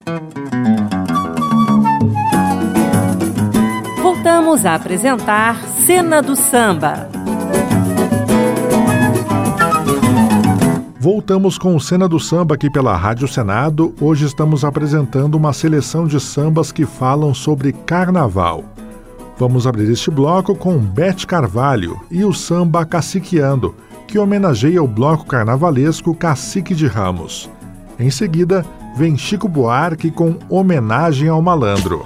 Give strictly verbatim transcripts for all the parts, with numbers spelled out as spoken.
Voltamos a apresentar Cena do Samba. Voltamos com o Cena do Samba aqui pela Rádio Senado. Hoje estamos apresentando uma seleção de sambas que falam sobre carnaval. Vamos abrir este bloco com Bete Carvalho e o samba Caciqueando, que homenageia o bloco carnavalesco Cacique de Ramos. Em seguida, vem Chico Buarque com Homenagem ao Malandro.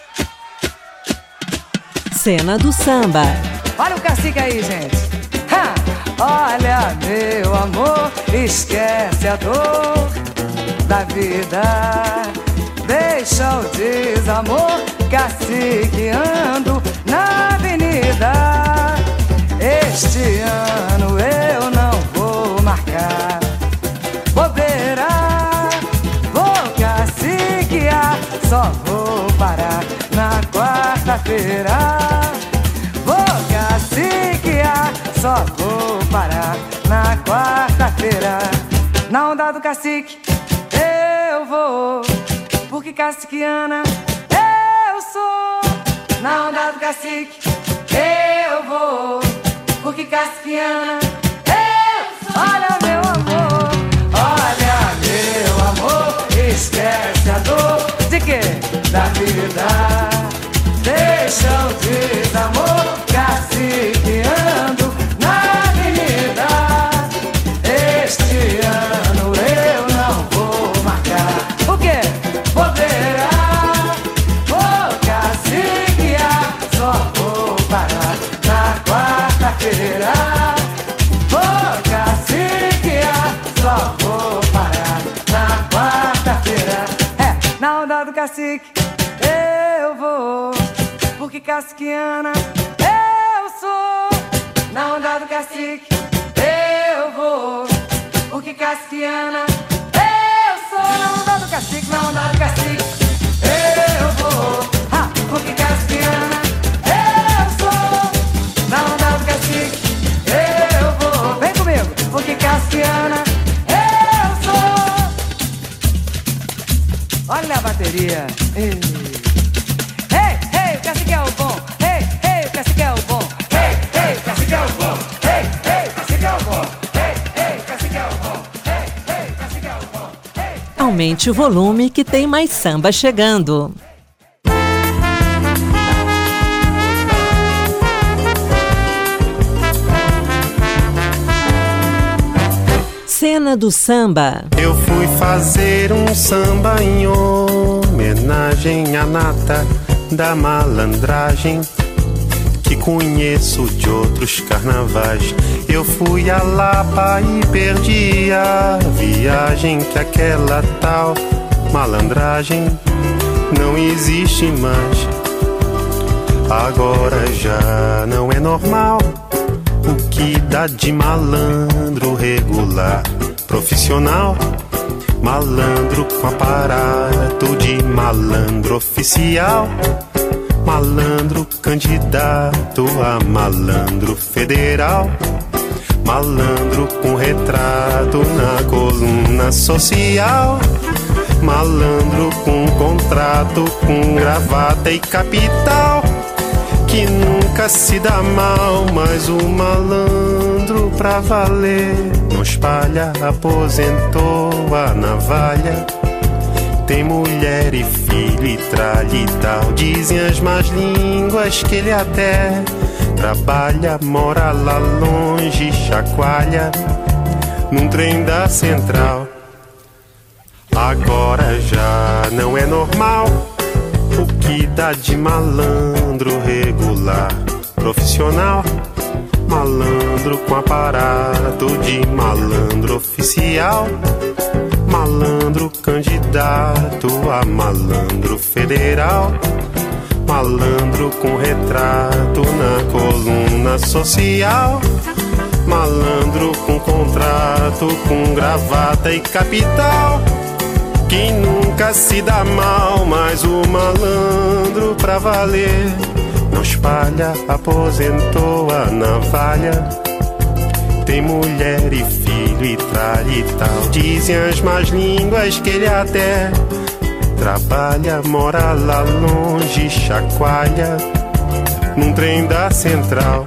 Cena do Samba. Olha o cacique aí, gente. Ha! Olha, meu amor, esquece a dor da vida. Deixa o desamor caciqueando na avenida. Este ano eu não vou marcar bobeira. Vou caciquear, só vou parar na quarta-feira. Só vou parar na quarta-feira. Na onda do cacique eu vou, porque caciquiana eu sou. Na onda do cacique eu vou, porque caciquiana eu sou. Olha meu amor, olha meu amor, esquece a dor de quê? Da vida. Deixa o desamor caciqueando. Cacique, eu vou, porque caciquiana eu sou. Na onda do cacique, eu vou, porque caciquiana eu sou. Na onda do cacique, na onda do cacique, eu vou, ha, porque caciquiana eu sou. Na onda do cacique, eu vou, vem comigo, porque caciquiana eu sou. Olha a bateria. Ei, ei, o cacique é o bom. Ei, ei, o cacique é o bom. Ei, ei, o cacique é o bom. Ei, ei, o cacique é o bom. Ei, ei, o cacique é o bom. Ei, ei, o cacique é o bom. Aumente o volume que tem mais samba chegando. Cena do Samba. Eu fui fazer um samba em homenagem à nata da malandragem que conheço de outros carnavais. Eu fui a Lapa e perdi a viagem, que aquela tal malandragem não existe mais. Agora já não é normal o que dá de malandro regular, profissional, malandro com aparato de malandro oficial, malandro candidato a malandro federal, malandro com retrato na coluna social, malandro com contrato, com gravata e capital, que nunca se dá mal, mas o malandro pra valer não espalha, aposentou a navalha. Tem mulher e filho e tralha e tal, dizem as más línguas que ele até trabalha, mora lá longe, chacoalha num trem da central. Agora já não é normal o que dá de malandro regular, profissional, malandro com aparato de malandro oficial, malandro candidato a malandro federal, malandro com retrato na coluna social, malandro com contrato, com gravata e capital, que nunca se dá mal, mas o malandro pra valer não espalha, aposentou a navalha. Tem mulher e filho e tralha e tal, dizem as más línguas que ele até trabalha, mora lá longe, chacoalha num trem da central.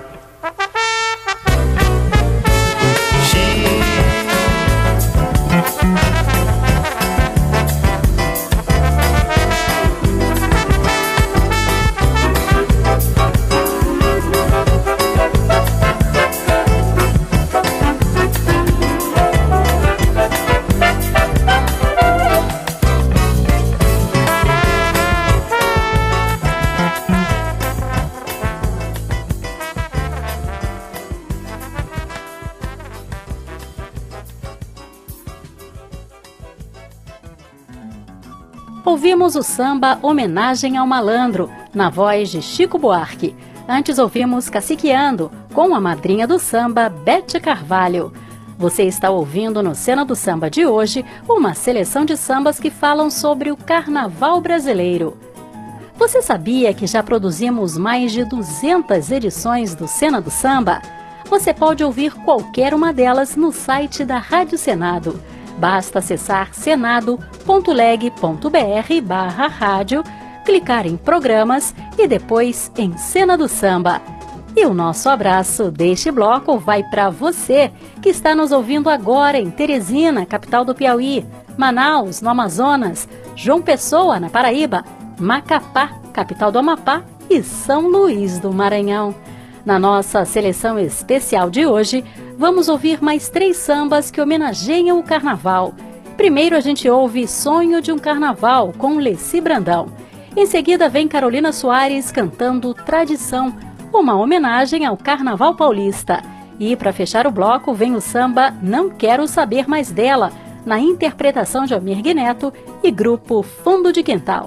Ouvimos o samba Homenagem ao Malandro, na voz de Chico Buarque. Antes ouvimos Caciqueando, com a madrinha do samba, Bete Carvalho. Você está ouvindo no Cena do Samba de hoje uma seleção de sambas que falam sobre o carnaval brasileiro. Você sabia que já produzimos mais de duzentas edições do Cena do Samba? Você pode ouvir qualquer uma delas no site da Rádio Senado. Basta acessar senado ponto leg ponto br barra rádio, clicar em programas e depois em Cena do Samba. E o nosso abraço deste bloco vai para você que está nos ouvindo agora em Teresina, capital do Piauí, Manaus, no Amazonas, João Pessoa, na Paraíba, Macapá, capital do Amapá e São Luís do Maranhão. Na nossa seleção especial de hoje, vamos ouvir mais três sambas que homenageiam o carnaval. Primeiro a gente ouve Sonho de um Carnaval, com Leci Brandão. Em seguida vem Carolina Soares cantando Tradição, uma homenagem ao Carnaval Paulista. E para fechar o bloco vem o samba Não Quero Saber Mais Dela, na interpretação de Almir Neto e grupo Fundo de Quintal.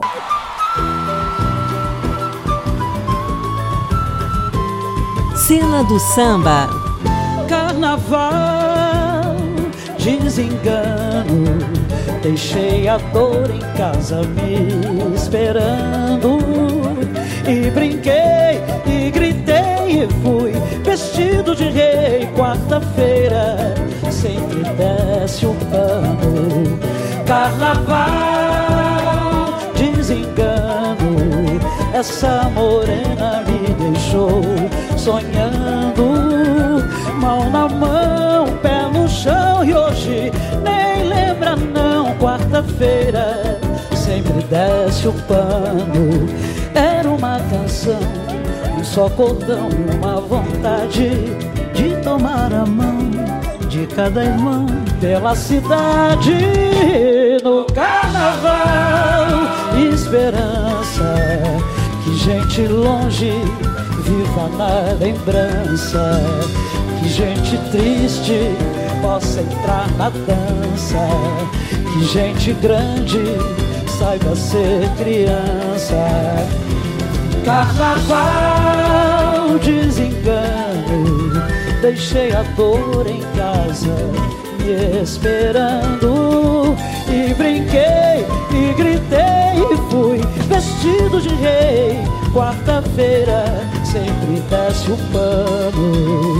Cena do Samba. Carnaval, desengano, deixei a dor em casa me esperando. E brinquei, e gritei, e fui vestido de rei. Quarta-feira sempre desce o pano. Carnaval, desengano, essa morena me deixou sonhando, mão na mão, pé no chão, e hoje nem lembra não. Quarta-feira sempre desce o pano. Era uma canção, um só cordão, uma vontade de tomar a mão de cada irmão pela cidade. No carnaval, esperança, que gente longe viva na lembrança, que gente triste possa entrar na dança, que gente grande saiba ser criança. Carnaval, desengano, deixei a dor em casa me esperando. E brinquei, e gritei, e fui vestido de rei. Quarta-feira sempre desce o pano.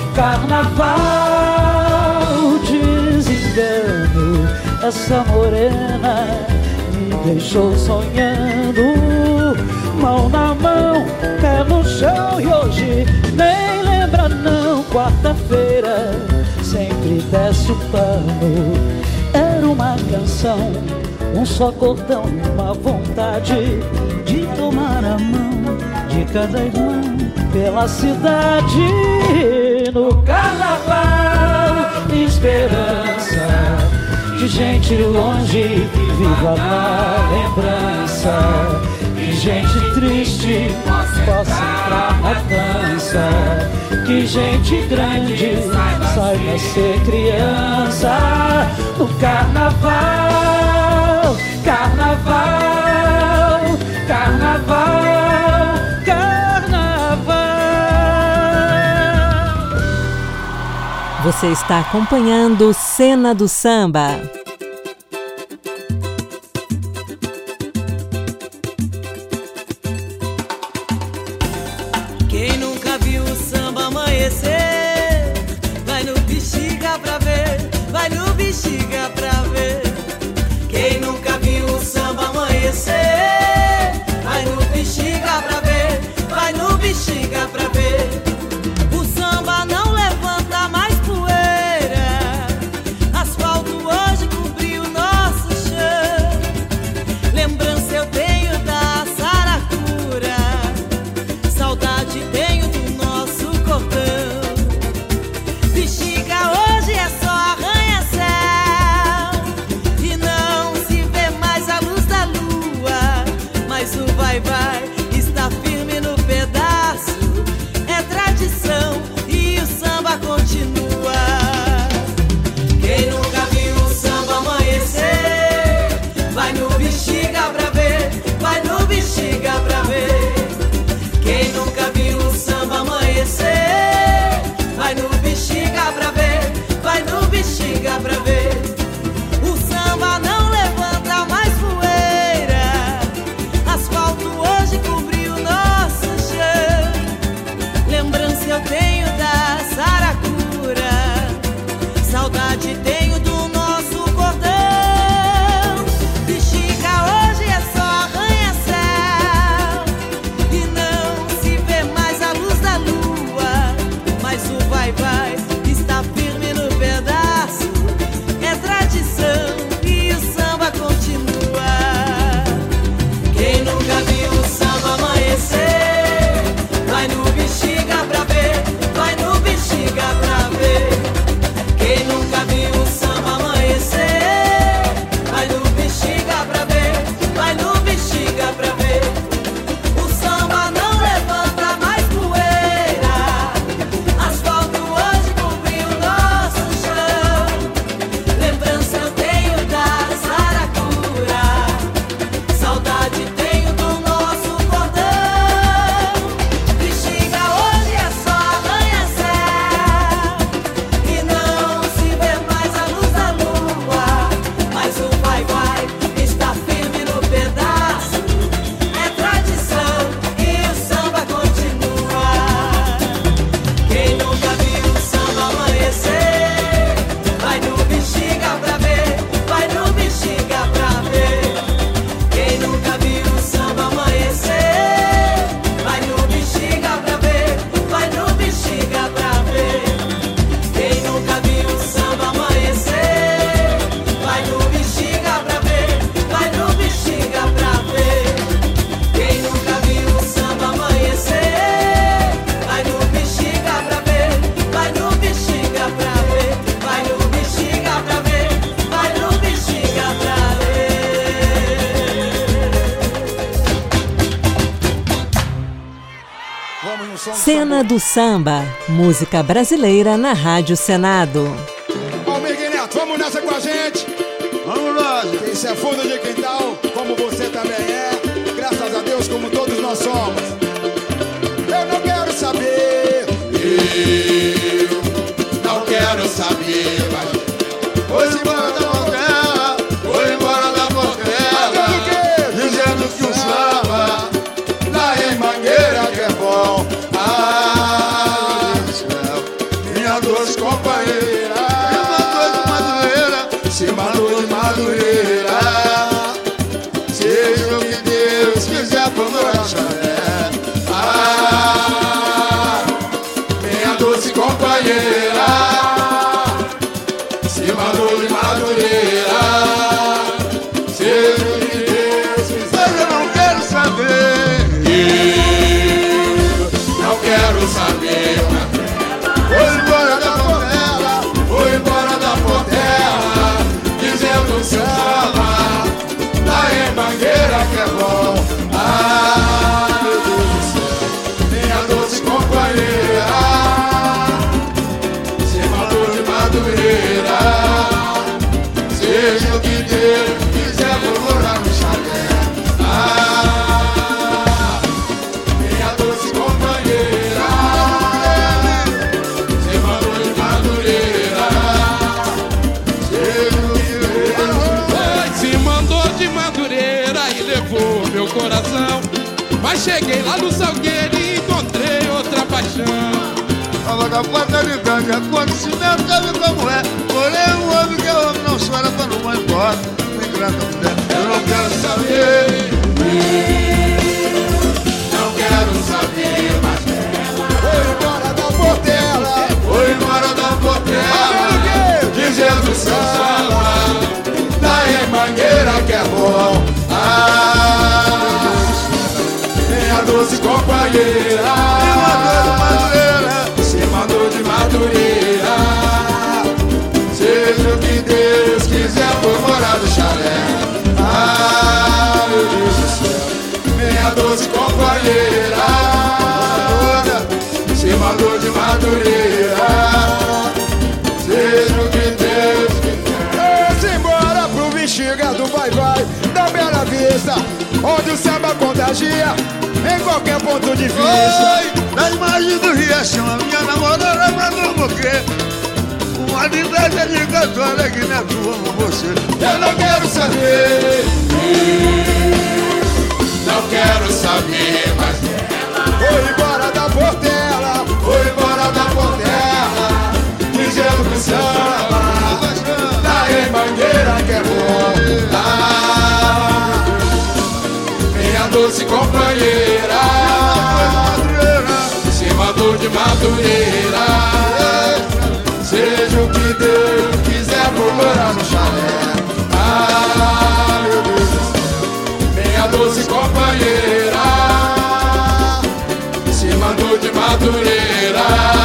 Carnaval, desengano, essa morena me deixou sonhando, mão na mão, pé no chão, e hoje nem lembra não. Quarta-feira sempre desce o pano. Era uma canção, um só cordão, uma vontade de tomar a mão de cada irmão pela cidade. No carnaval, esperança, de gente longe que viva na lembrança, que gente triste possa entrar na dança, que gente grande saiba ser criança. No carnaval, carnaval, carnaval, carnaval. Você está acompanhando Cena do Samba. Quem nunca viu o samba amanhecer, vai no Bexiga pra ver, vai no Bexiga pra ver. Quem nunca viu o samba amanhecer, bexiga pra ver, vai no bexiga pra ver. Quem nunca viu o samba amanhecer, vai no bexiga pra ver, vai no bexiga pra ver. O samba não levanta mais poeira, asfalto hoje cobriu nosso chão. Lembrança eu tenho da saracura, saudade tenho do nosso cordão. Bexiga hoje é só arranha-céu e não se vê mais a luz da lua, mas o vai-vai está firme no pedaço. É tradição e o samba continua. Quem nunca viu o samba amanhecer, vai no bexiga pra ver, vai no bexiga pra ver. Quem nunca viu o samba amanhecer, vai no bexiga pra ver, vai no bexiga pra ver. O samba não levanta mais poeira, asfalto hoje cobriu nosso chão. Lembrança eu tenho da saracura, saudade tenho do nosso cordão. Bexiga hoje é só arranha-céu e não se vê mais a luz da lua, mas o vai-vai está firme no pedaço. É tradição e o samba continua. Quem nunca viu o samba amanhecer, vai no bexiga pra ver, vai no bexiga pra ver. Quem nunca viu o samba amanhecer, vai no bexiga pra ver, vai no bexiga pra ver. Quem nunca viu o samba amanhecer, vai no bexiga pra ver, vai no bexiga pra ver. Quem nunca viu o samba amanhecer, vai no bexiga pra ver, vai no bexiga pra ver, vai no bexiga pra ver, vai no bexiga pra ver. Cena do Samba, música brasileira na Rádio Senado. Almir Neto, vamos nessa com a gente. Vamos nós. Isso é fundo de quintal, como você também é. Graças a Deus, como todos nós somos. Eu não quero saber. Eu não quero saber. Mas foi embora da portela, foi embora da portela, dizendo que o samba lá em Mangueira que é bom. Ah, minha doce companheira, se matou de madureira, seja o que Deus quiser pro meu chalé. Ah, minha doce companheira, se matou de madureira, seja o que Deus quiser. Mas eu não quero saber, eu não quero saber. Foi embora da portela, foi embora da portela, dizendo samba lá em Mangueira que é bom. Ah, meu Deus do céu, minha doce companheira, se matou de madureira, seja o que Deus quiser, vou morar no chalé. Ah, minha doce companheira, se matou de madureira, seja o que Deus. Se mandou de Madureira e levou meu coração, mas cheguei lá no Salgueiro e encontrei outra paixão. A vagabundalidade, acontecimento, sabe como é. Porém, o homem que é homem não chora quando vai embora. Me ingrata mulher, eu não quero saber. Não quero saber, mas foi embora da portela, foi embora da portela, dizendo seu samba lá em Mangueira que é bom. Ah, minha doce companheira, se mandou de madureira, seja o que Deus quiser, vou morar no chalé. Ah, meu Deus do céu, minha doce companheira, se mandou de madureira, seja o que Deus quiser. Vamos embora pro bexiga do vai-vai da Bela Vista. Fortaleza, onde o samba contagia em qualquer ponto de vista. Oi, na imagem do Riachão, a minha namorada mandou morrer. Uma linda de cantora que não é como você. Eu não quero saber, Não quero saber mais dela. foi embora da Portela, foi embora da Portela, dizendo que o samba tá em Mangueira que é bom. Ah, Minha doce companheira, se mandou de Madureira. seja o que Deus quiser, vou morar no chalé. Ah, meu Deus do céu. Minha doce companheira, se mandou de Madureira.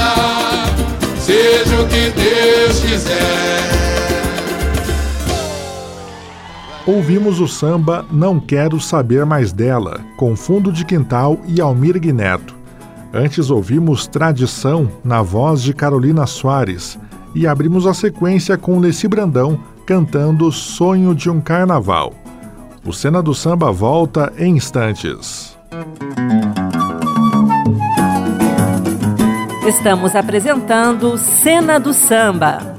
Seja o que Deus quiser. Ouvimos o samba Não Quero Saber Mais Dela, com Fundo de Quintal e Almir Neto. Antes ouvimos Tradição, na voz de Carolina Soares, e abrimos a sequência com Leci Brandão cantando Sonho de um Carnaval. O Cena do Samba volta em instantes. Estamos apresentando Cena do Samba.